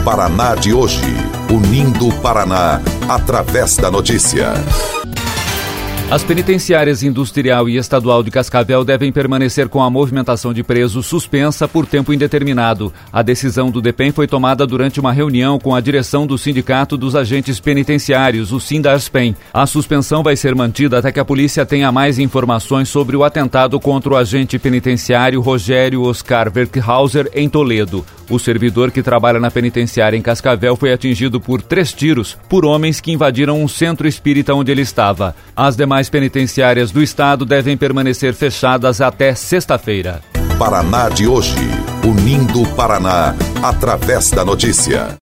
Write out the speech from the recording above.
Paraná de hoje, unindo o Paraná através da notícia. As penitenciárias industrial e estadual de Cascavel devem permanecer com a movimentação de presos suspensa por tempo indeterminado. A decisão do DEPEN foi tomada durante uma reunião com a direção do Sindicato dos Agentes Penitenciários, o Sindarspen. A suspensão vai ser mantida até que a polícia tenha mais informações sobre o atentado contra o agente penitenciário Rogério Oscar Werkhauser em Toledo. O servidor que trabalha na penitenciária em Cascavel foi atingido por 3 tiros por homens que invadiram um centro espírita onde ele estava. As demais penitenciárias do estado devem permanecer fechadas até sexta-feira. Paraná de hoje, unindo o Paraná através da notícia.